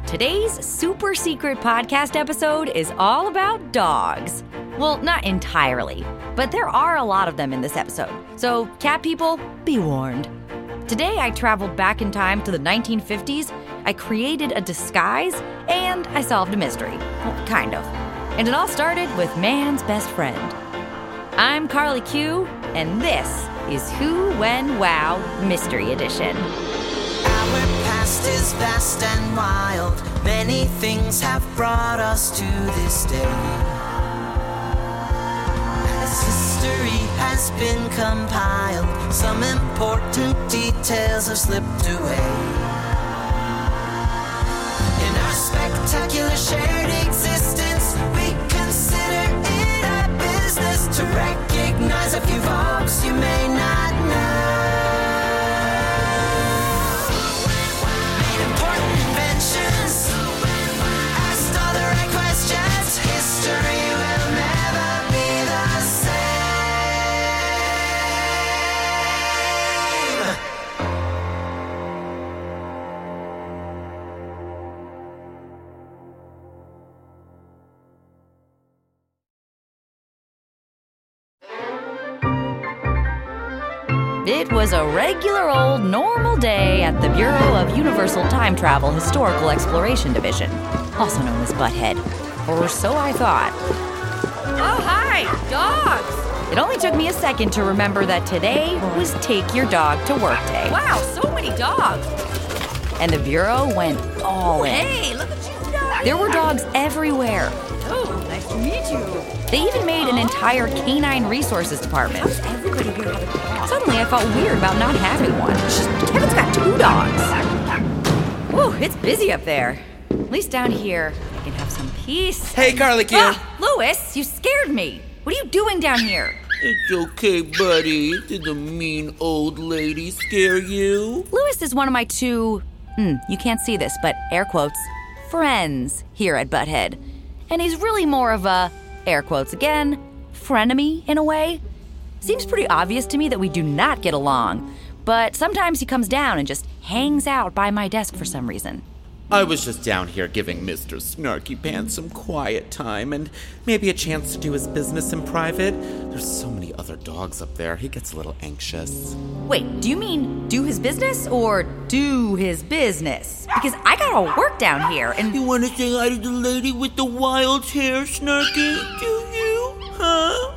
Today's super secret podcast episode is all about dogs. Well, not entirely, but there are a lot of them in this episode. So, cat people, be warned. Today, I traveled back in time to the 1950s, I created a disguise, and I solved a mystery. Well, kind of. And it all started with man's best friend. I'm Carly Q, and this is Who, When, Wow Mystery Edition. Our past is vast and wild. Many things have brought us to this day. As history has been compiled, some important details have slipped away. In our spectacular shared existence, we consider it our business to recognize a few folks you may not know. Made important inventions, asked all the right questions. History will never be the same. It was a regular old normal day at the Bureau of Universal Time Travel Historical Exploration Division, also known as Butthead, or so I thought. Oh, hi, dogs! It only took me a second to remember that today was Take Your Dog to Work Day. Wow, so many dogs! And the Bureau went all in. Hey, look at you dogs! There were dogs everywhere. Oh, nice to meet you. They even made an entire canine resources department. Everybody here had a dog. Suddenly, I felt weird about not having one. Kevin's got 2 dogs. Whew, it's busy up there. At least down here, I can have some peace. Hey, Carly Q. Louis, you scared me. What are you doing down here? It's okay, buddy. Did the mean old lady scare you? Louis is one of my 2, you can't see this, but air quotes, friends here at Butthead. And he's really more of a, air quotes again, frenemy in a way. Seems pretty obvious to me that we do not get along, but sometimes he comes down and just hangs out by my desk for some reason. I was just down here giving Mr. Snarky Pants some quiet time and maybe a chance to do his business in private. There's so many other dogs up there, he gets a little anxious. Wait, do you mean do his business or do his business? Because I gotta work down here and... You want to say hi to the lady with the wild hair, Snarky? Do you? Huh?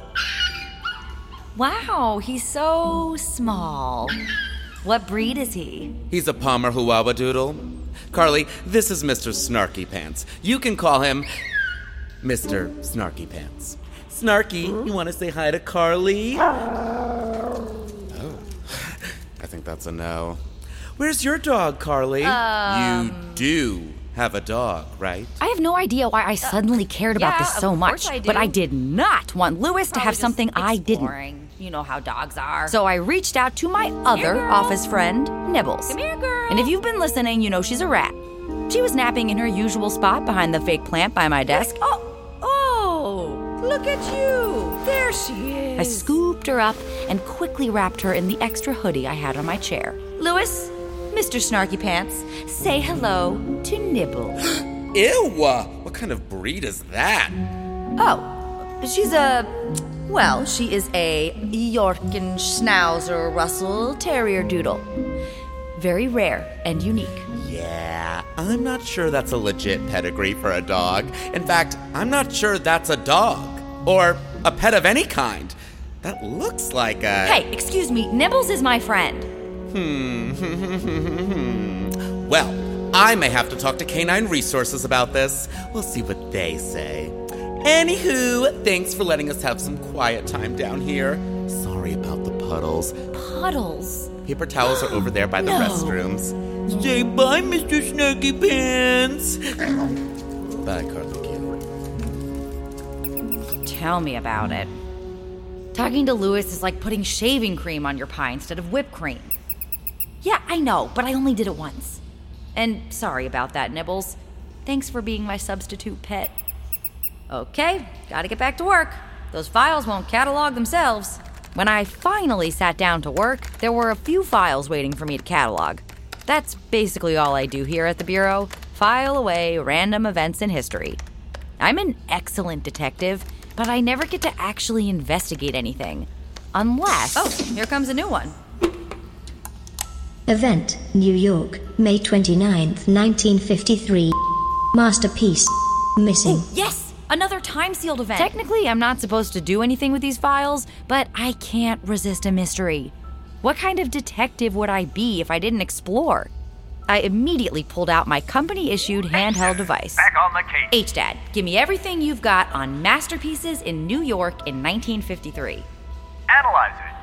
Wow, he's so small. What breed is he? He's a Palmer Doodle. Carly, this is Mr. Snarky Pants. You can call him Mr. Snarky Pants. Snarky, you want to say hi to Carly? Oh, I think that's a no. Where's your dog, Carly? You do have a dog, right? I have no idea why I suddenly cared about this so much, but I did not want Louis to have something I didn't. You know how dogs are. So I reached out to my other office friend, Nibbles. Come here, girl. And if you've been listening, you know she's a rat. She was napping in her usual spot behind the fake plant by my desk. Oh, look at you. There she is. I scooped her up and quickly wrapped her in the extra hoodie I had on my chair. Louis, Mr. Snarky Pants, say hello to Nibble. Ew! What kind of breed is that? Oh, she is a Yorkin Schnauzer Russell Terrier Doodle. Very rare and unique. Yeah, I'm not sure that's a legit pedigree for a dog. In fact, I'm not sure that's a dog. Or a pet of any kind. That looks like a... Hey, excuse me, Nibbles is my friend. Well, I may have to talk to Canine Resources about this. We'll see what they say. Anywho, thanks for letting us have some quiet time down here. Sorry about the puddles. Puddles? Paper towels are over there by the restrooms. Say bye, Mr. Snarky Pants. Bye, Carly Q. Tell me about it. Talking to Louis is like putting shaving cream on your pie instead of whipped cream. Yeah, I know, but I only did it once. And sorry about that, Nibbles. Thanks for being my substitute pet. Okay, gotta get back to work. Those files won't catalog themselves. When I finally sat down to work, there were a few files waiting for me to catalog. That's basically all I do here at the Bureau. file away random events in history. I'm an excellent detective, but I never get to actually investigate anything. Unless... Oh, here comes a new one. Event, New York, May 29th, 1953. Masterpiece. Missing. Yes! Another time-sealed event. Technically, I'm not supposed to do anything with these files, but I can't resist a mystery. What kind of detective would I be if I didn't explore? I immediately pulled out my company-issued handheld device. Back on the case. HDAD, give me everything you've got on masterpieces in New York in 1953. Analyzing.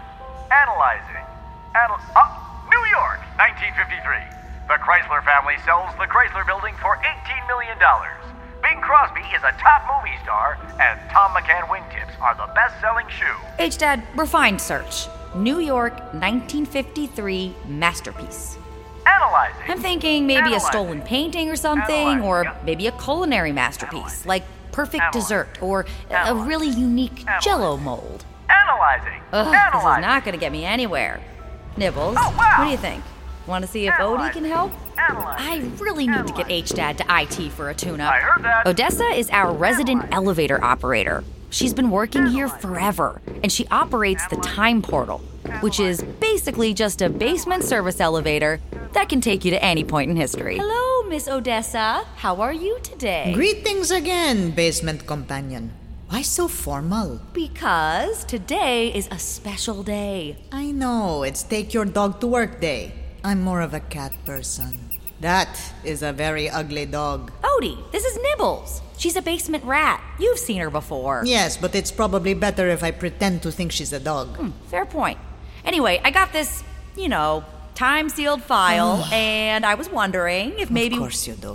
New York, 1953. The Chrysler family sells the Chrysler building for $18 million. Bing Crosby is a top movie star, and Tom McCann wingtips are the best-selling shoe. HDAD, refined search. New York, 1953 masterpiece. Analyzing. I'm thinking maybe Analyzing. a stolen painting or something, Analyzing. or Yep. maybe a culinary masterpiece, Analyzing. like perfect Analyzing. dessert, or a Analyzing. really unique Analyzing. Jell-O mold. Analyzing. Ugh, this Analyzing. is not going to get me anywhere. Nibbles, Oh, wow. what do you think? Want to see if Odie Analyzing. can help? Analyzing. I really need to get Analyzing. HDAD to IT for a tune-up. I heard that. Odessa is our resident Analyzing. elevator operator. She's been working here Analyzing. forever, and she operates the time portal, which is basically just a basement service elevator that can take you to any point in history. Hello, Miss Odessa. How are you today? Greetings again, basement companion. Why so formal? Because today is a special day. I know, it's take your dog to work day. I'm more of a cat person. That is a very ugly dog. Odie, this is Nibbles. She's a basement rat. You've seen her before. Yes, but it's probably better if I pretend to think she's a dog. Fair point. Anyway, I got this, time-sealed file, and I was wondering if maybe... Of course you do.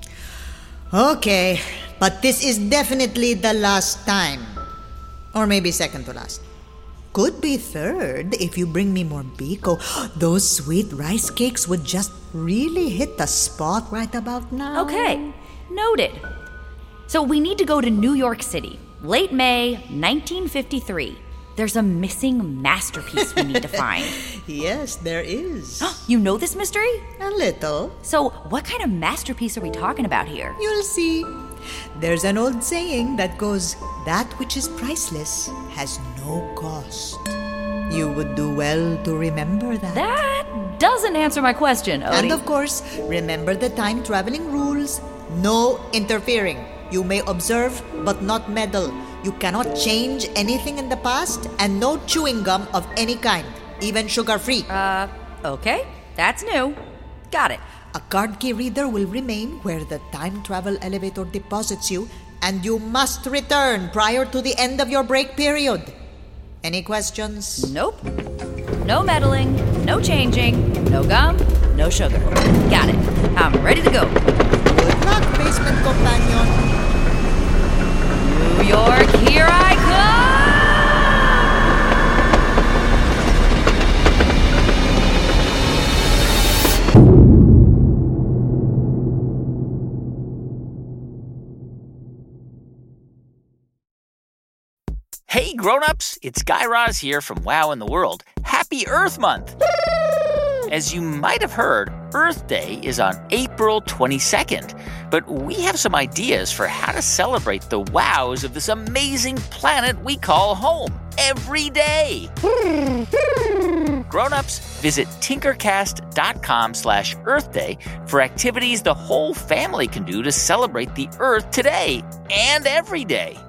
Okay, but this is definitely the last time. Or maybe second to last. Could be third if you bring me more biko. Those sweet rice cakes would just really hit the spot right about now. Okay, noted. So we need to go to New York City, late May 1953. There's a missing masterpiece we need to find. Yes, there is. You know this mystery? A little. So what kind of masterpiece are we talking about here? You'll see. There's an old saying that goes, that which is priceless has no cost. You would do well to remember that. That doesn't answer my question, Odie. And of course, remember the time traveling rules. No interfering. You may observe, but not meddle. You cannot change anything in the past, and no chewing gum of any kind, even sugar-free. Okay, that's new. Got it. A card key reader will remain where the time travel elevator deposits you, and you must return prior to the end of your break period. Any questions? Nope. No meddling, no changing, no gum, no sugar. Got it. I'm ready to go. Good luck, basement companion. New York, here I come! Hey grown-ups, it's Guy Raz here from Wow in the World. Happy Earth Month! As you might have heard, Earth Day is on April 22nd, but we have some ideas for how to celebrate the wows of this amazing planet we call home every day. Grown-ups, visit tinkercast.com/Earth Day for activities the whole family can do to celebrate the Earth today and every day.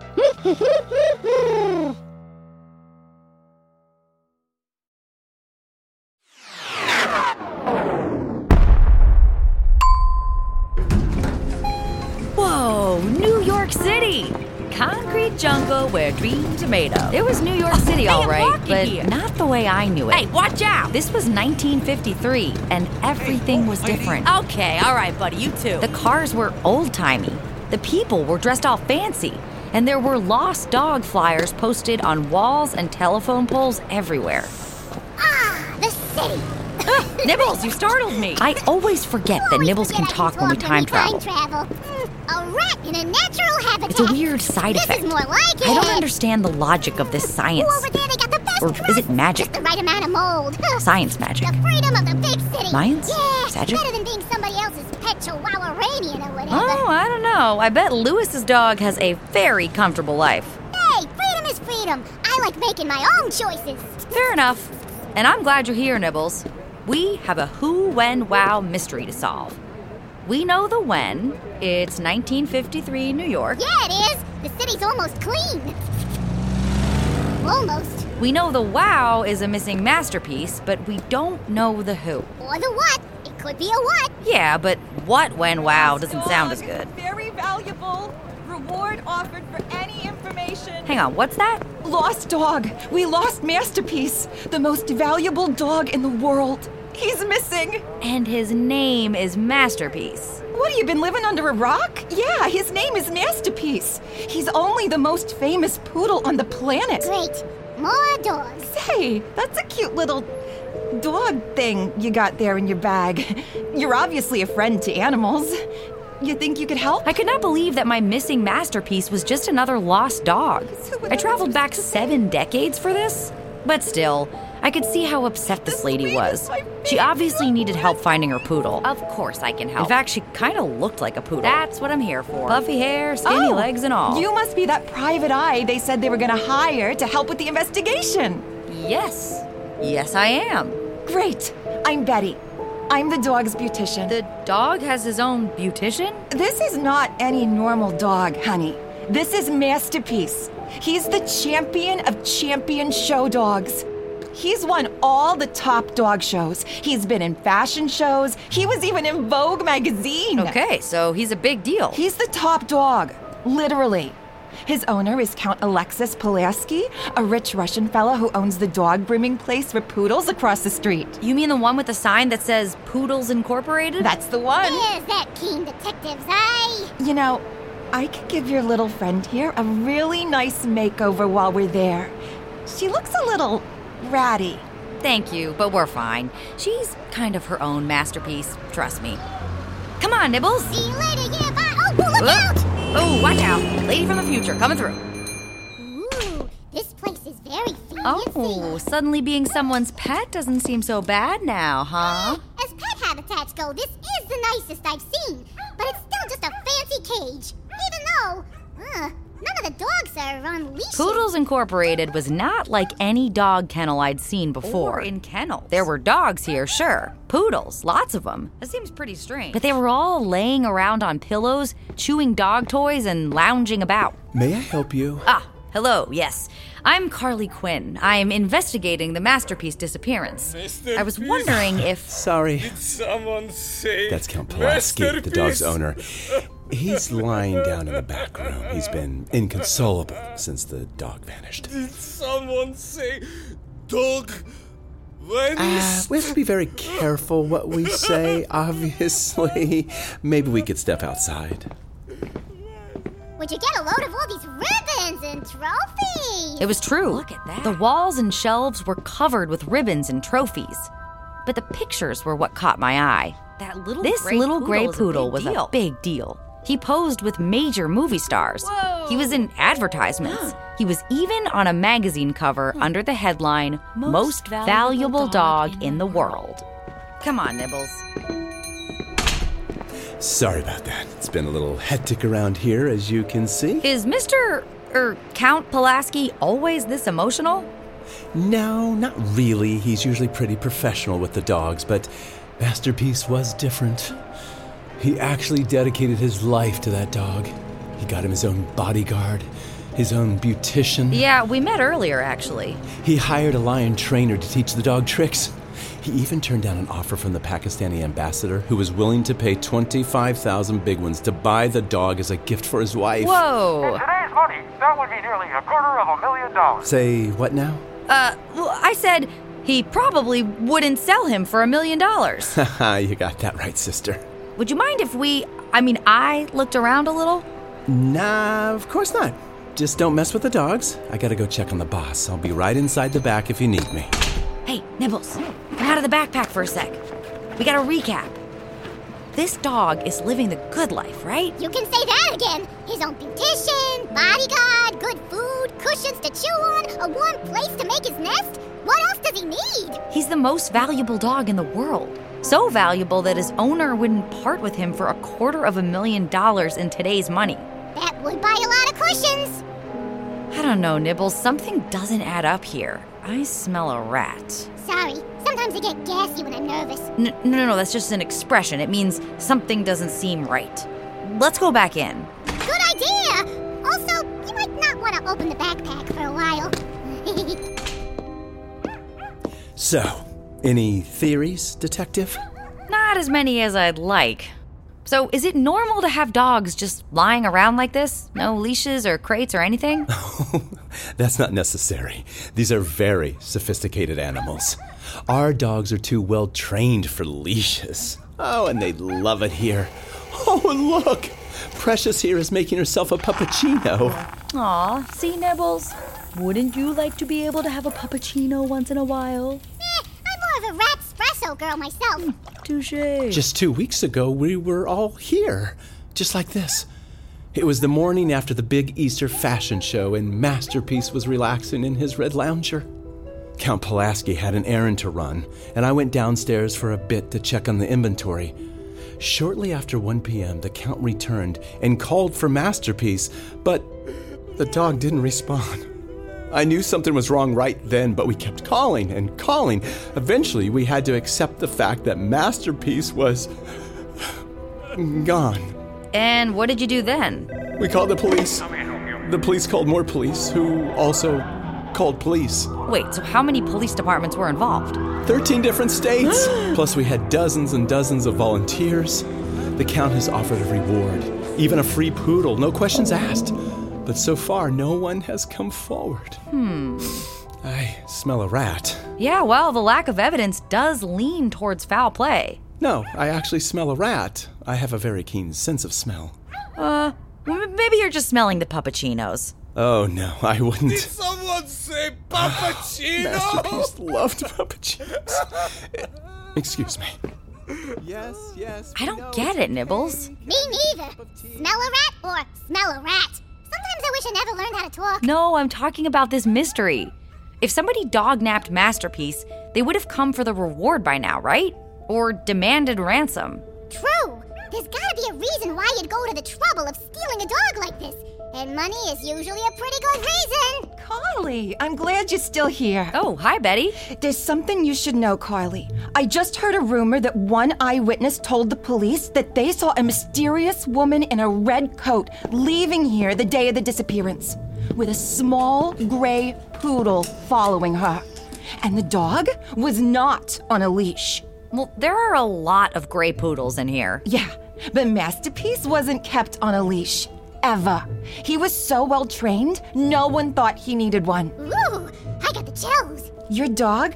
Whoa, New York City! Concrete jungle where dreams are made of. It was New York City, all I'm right, walking but here. not the way I knew it. Hey, watch out! This was 1953, and everything was different. Okay, all right, buddy, you too. The cars were old-timey. The people were dressed all fancy. And there were lost dog flyers posted on walls and telephone poles everywhere. The city. Nibbles, you startled me. I always forget that Nibbles can talk when we time travel. A rat in a natural habitat. It's a weird side This effect. is more like it. I don't understand the logic of this science. Over there, they got the best Or is it crust. magic? Just the right amount of mold. Science magic. The freedom of the big city. Science? Yeah, Magic? better than being somebody else's pet. pet Chihuahua-ranian or whatever. Oh, I don't know. I bet Lewis's dog has a very comfortable life. Hey, freedom is freedom. I like making my own choices. Fair enough. And I'm glad you're here, Nibbles. We have a who, when, wow mystery to solve. We know the when. It's 1953 New York. Yeah, it is. The city's almost clean. Almost. We know the wow is a missing masterpiece, but we don't know the who. Or the what. It could be a what. Yeah, but what, when, wow doesn't sound as good. Very valuable. Reward offered for any information. Hang on, what's that? Lost dog. We lost Masterpiece. The most valuable dog in the world. He's missing. And his name is Masterpiece. What, have you been living under a rock? Yeah, his name is Masterpiece. He's only the most famous poodle on the planet. Great. More dogs. Say, that's a cute little dog thing you got there in your bag. You're obviously a friend to animals. You think you could help? I could not believe that my missing masterpiece was just another lost dog. I traveled back 7 decades for this. But still, I could see how upset this lady was. She obviously needed help finding her poodle. Of course I can help. In fact, she kind of looked like a poodle. That's what I'm here for. Puffy hair, skinny legs and all. You must be that private eye they said they were going to hire to help with the investigation. Yes. Yes, I am. Great. I'm Betty. I'm the dog's beautician. The dog has his own beautician? This is not any normal dog, honey. This is Masterpiece. He's the champion of champion show dogs. He's won all the top dog shows. He's been in fashion shows. He was even in Vogue magazine. Okay, so he's a big deal. He's the top dog, literally. His owner is Count Alexis Pulaski, a rich Russian fella who owns the dog grooming place for poodles across the street. You mean the one with the sign that says Poodles Incorporated? That's the one. There's that keen detective's eye. You know, I could give your little friend here a really nice makeover while we're there. She looks a little ratty. Thank you, but we're fine. She's kind of her own masterpiece, trust me. Come on, Nibbles. See you later, yeah, bye. Oh, look out! Oh, watch out. Lady from the future, coming through. Ooh, this place is very fancy. Oh, suddenly being someone's pet doesn't seem so bad now, huh? As pet habitats go, this is the nicest I've seen. But it's still just a fancy cage. Even though, none of the dogs are on leashes. Poodles Incorporated was not like any dog kennel I'd seen before. Or in kennels. There were dogs here, sure. Poodles, lots of them. That seems pretty strange. But they were all laying around on pillows, chewing dog toys, and lounging about. May I help you? Ah, hello, yes. I'm Carly Quinn. I'm investigating the Masterpiece disappearance. I was wondering if... Sorry. Did someone say That's Count Pulaski, the dog's owner. He's lying down in the back room. He's been inconsolable since the dog vanished. Did someone say dog vanished? We have to be very careful what we say, obviously. Maybe we could step outside. Would you get a load of all these ribbons and trophies? It was true. Look at that. The walls and shelves were covered with ribbons and trophies. But the pictures were what caught my eye. This little gray poodle was a big deal. He posed with major movie stars. Whoa. He was in advertisements. He was even on a magazine cover under the headline, Most Valuable Dog in the World. Come on, Nibbles. Sorry about that. It's been a little hectic around here, as you can see. Is Mr. Count Pulaski always this emotional? No, not really. He's usually pretty professional with the dogs, but Masterpiece was different. He actually dedicated his life to that dog. He got him his own bodyguard, his own beautician. Yeah, we met earlier, actually. He hired a lion trainer to teach the dog tricks. He even turned down an offer from the Pakistani ambassador who was willing to pay 25,000 big ones to buy the dog as a gift for his wife. Whoa! In today's money, that would be nearly $250,000. Say what now? Well, I said he probably wouldn't sell him for $1 million. Haha, you got that right, sister. Would you mind if I looked around a little? Nah, of course not. Just don't mess with the dogs. I gotta go check on the boss. I'll be right inside the back if you need me. Hey, Nibbles, come out of the backpack for a sec. We gotta recap. This dog is living the good life, right? You can say that again. His own beautician, bodyguard, good food, cushions to chew on, a warm place to make his nest. What else does he need? He's the most valuable dog in the world. So valuable that his owner wouldn't part with him for $250,000 in today's money. That would buy a lot of cushions. I don't know, Nibbles. Something doesn't add up here. I smell a rat. Sorry, sometimes I get gassy when I'm nervous. No, that's just an expression. It means something doesn't seem right. Let's go back in. Good idea! Also, you might not want to open the backpack for a while. So, any theories, Detective? Not as many as I'd like. So, is it normal to have dogs just lying around like this? No leashes or crates or anything? That's not necessary. These are very sophisticated animals. Our dogs are too well trained for leashes. Oh, and they love it here. Oh, and look! Precious here is making herself a puppuccino. Aw, see, Nibbles? Wouldn't you like to be able to have a puppuccino once in a while? I'm more of a rat espresso girl myself. Touché. Just 2 weeks ago, we were all here, just like this. It was the morning after the big Easter fashion show, and Masterpiece was relaxing in his red lounger. Count Pulaski had an errand to run, and I went downstairs for a bit to check on the inventory. Shortly after 1 p.m., the Count returned and called for Masterpiece, but the dog didn't respond. I knew something was wrong right then, but we kept calling and calling. Eventually, we had to accept the fact that Masterpiece was gone. And what did you do then? We called the police. The police called more police, who also called police. Wait, so how many police departments were involved? 13 different states. Plus, we had dozens and dozens of volunteers. The Count has offered a reward, even a free poodle, no questions asked. But so far, no one has come forward. I smell a rat. Yeah, well, the lack of evidence does lean towards foul play. No, I actually smell a rat. I have a very keen sense of smell. Maybe you're just smelling the puppuccinos. Oh, no, I wouldn't. Did someone say puppuccino? Masterpiece loved puppuccinos. Excuse me. Yes. I don't get it, Nibbles. Me neither. Smell a rat or smell a rat? Sometimes I wish I never learned how to talk. No, I'm talking about this mystery. If somebody dog-napped Masterpiece, they would have come for the reward by now, right? Or demanded ransom. True. There's gotta be a reason why you'd go to the trouble of stealing a dog like this. And money is usually a pretty good reason. Carly, I'm glad you're still here. Oh, hi, Betty. There's something you should know, Carly. I just heard a rumor that one eyewitness told the police that they saw a mysterious woman in a red coat leaving here the day of the disappearance, with a small gray poodle following her. And the dog was not on a leash. Well, there are a lot of gray poodles in here. Yeah, but Masterpiece wasn't kept on a leash. Ever. He was so well trained, no one thought he needed one. Ooh, I got the chills. Your dog,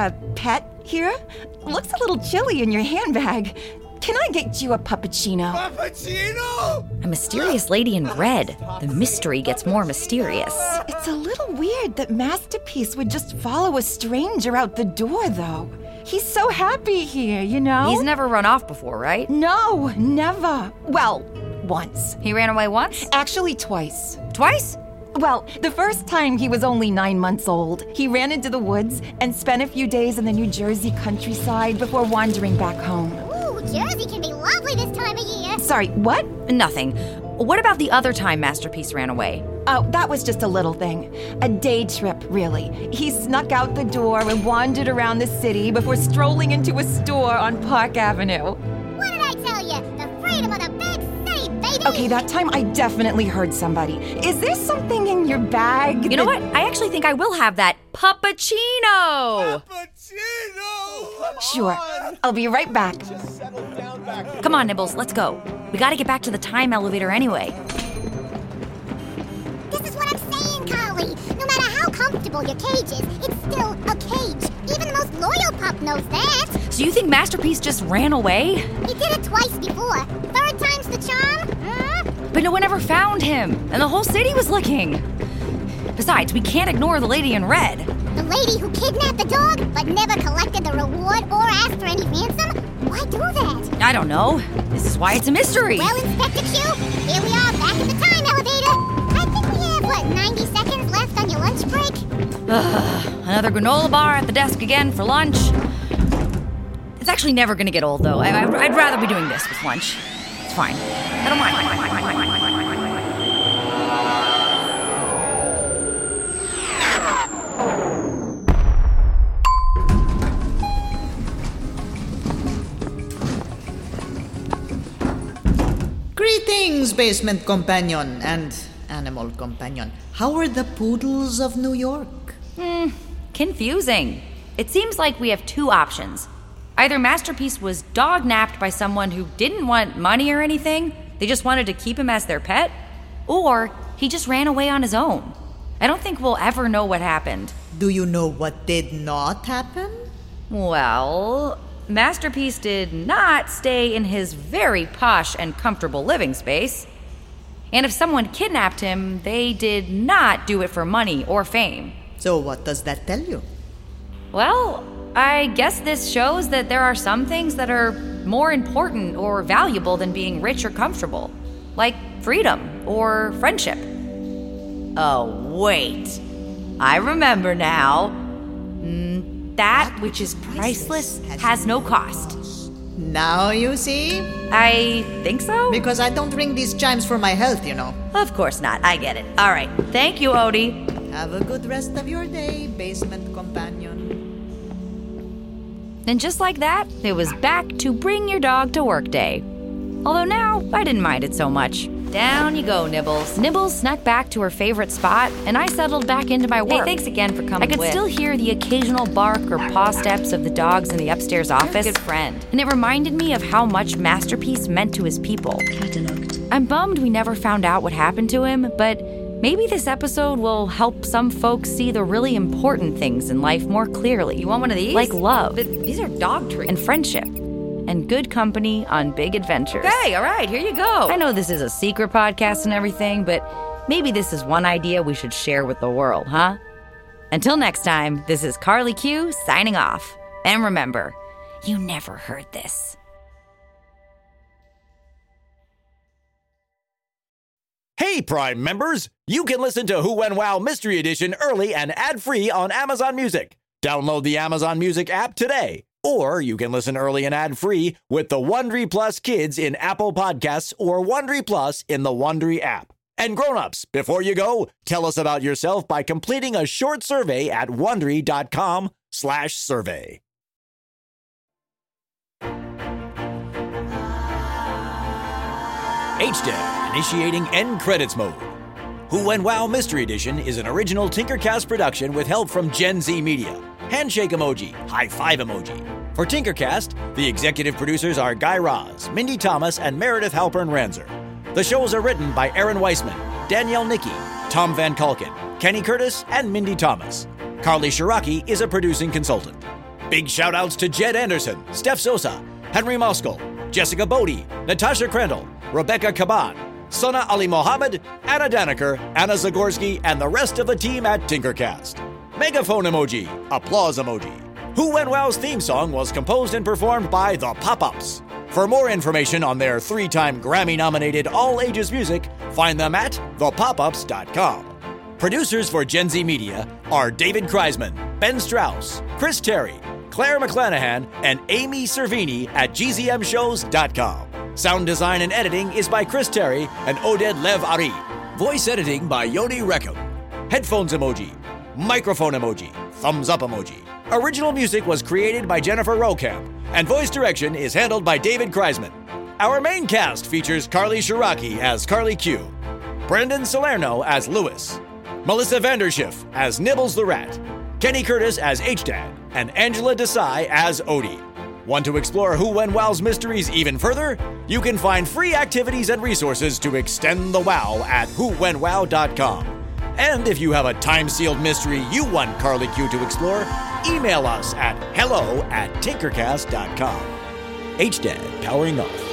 pet here, looks a little chilly in your handbag. Can I get you a puppuccino? Puppuccino? A mysterious lady in red. The mystery gets more mysterious. It's a little weird that Masterpiece would just follow a stranger out the door, though. He's so happy here, you know? He's never run off before, right? No, never. Well, once. He ran away once? Actually, twice. Twice? Well, the first time he was only 9 months old. He ran into the woods and spent a few days in the New Jersey countryside before wandering back home. Ooh, Jersey can be lovely this time of year. Sorry, what? Nothing. What about the other time Masterpiece ran away? Oh, that was just a little thing. A day trip, really. He snuck out the door and wandered around the city before strolling into a store on Park Avenue. What did I tell you? The freedom of the big city, baby! Okay, that time I definitely heard somebody. Is there something in your bag? You know what? I actually think I will have that puppuccino! Puppuccino! Sure. I'll be right back. Come on, Nibbles, let's go. We gotta get back to the time elevator anyway. This is what I'm saying, Carly. No matter how comfortable your cage is, it's still a cage. Even the most loyal pup knows that. So you think Masterpiece just ran away? He did it twice before. Third time's the charm. But no one ever found him, and the whole city was looking. Besides, we can't ignore the lady in red. The lady who kidnapped the dog but never collected the reward or asked for any ransom? Why do that? I don't know. This is why it's a mystery. Well, Inspector Q, here we are back in the time elevator. I think we have, 90 seconds left on your lunch break? Another granola bar at the desk again for lunch. It's actually never gonna get old, though. I'd rather be doing this with lunch. It's fine. I don't mind. Greetings, basement companion and animal companion. How are the poodles of New York? Confusing. It seems like we have two options. Either Masterpiece was dog-napped by someone who didn't want money or anything, they just wanted to keep him as their pet, or he just ran away on his own. I don't think we'll ever know what happened. Do you know what did not happen? Well, Masterpiece did not stay in his very posh and comfortable living space. And if someone kidnapped him, they did not do it for money or fame. So what does that tell you? Well, I guess this shows that there are some things that are more important or valuable than being rich or comfortable, like freedom or friendship. Oh, wait. I remember now. That which is priceless has no cost. Now you see? I think so. Because I don't ring these chimes for my health, you know. Of course not. I get it. All right. Thank you, Odie. Have a good rest of your day, basement companion. And just like that, it was back to bring your dog to work day. Although now, I didn't mind it so much. Down you go, Nibbles. Nibbles snuck back to her favorite spot, and I settled back into my work. Hey, thanks again for coming. I could still hear the occasional bark or paw steps of the dogs in the upstairs office. Good friend. And it reminded me of how much Masterpiece meant to his people. Cataloged. I'm bummed we never found out what happened to him, but maybe this episode will help some folks see the really important things in life more clearly. You want one of these? Like love. But these are dog treats. And friendship. And good company on big adventures. Okay, all right, here you go. I know this is a secret podcast and everything, but maybe this is one idea we should share with the world, huh? Until next time, this is Carly Q signing off. And remember, you never heard this. Hey, Prime members! You can listen to Who When Wow Mystery Edition early and ad-free on Amazon Music. Download the Amazon Music app today. Or you can listen early and ad-free with the Wondery Plus Kids in Apple Podcasts or Wondery Plus in the Wondery app. And grown-ups, before you go, tell us about yourself by completing a short survey at Wondery.com/survey. HDEV initiating end credits mode. Who When Wow Mystery Edition is an original Tinkercast production with help from Gen Z Media. Handshake emoji, high five emoji. For Tinkercast, the executive producers are Guy Raz, Mindy Thomas, and Meredith Halpern Ranzer. The shows are written by Aaron Weissman, Danielle Nicky, Tom Van Kalken, Kenny Curtis, and Mindy Thomas. Carly Shiraki is a producing consultant. Big shout-outs to Jed Anderson, Steph Sosa, Henry Moskal, Jessica Bodie, Natasha Crandall, Rebecca Caban, Sana Ali Mohammed, Anna Daniker, Anna Zagorski, and the rest of the team at Tinkercast. Megaphone emoji, applause emoji. Who When Wow's theme song was composed and performed by The Pop-Ups. For more information on their 3-time Grammy-nominated all-ages music, find them at thepopups.com. Producers for Gen Z Media are David Kreisman, Ben Strauss, Chris Terry, Claire McClanahan, and Amy Cervini at gzmshows.com. Sound design and editing is by Chris Terry and Oded Lev Ari. Voice editing by Yoni Reckham. Headphones emoji, microphone emoji, thumbs up emoji. Original music was created by Jennifer Rokamp, and voice direction is handled by David Kreisman. Our main cast features Carly Shiraki as Carly Q, Brendan Salerno as Lewis, Melissa Vanderschiff as Nibbles the Rat, Kenny Curtis as H-Dad, and Angela Desai as Odie. Want to explore Who When Wow's mysteries even further? You can find free activities and resources to extend the wow at whowhenwow.com. And if you have a time-sealed mystery you want Carly Q to explore, email us at hello@tinkercast.com. HDAD powering off.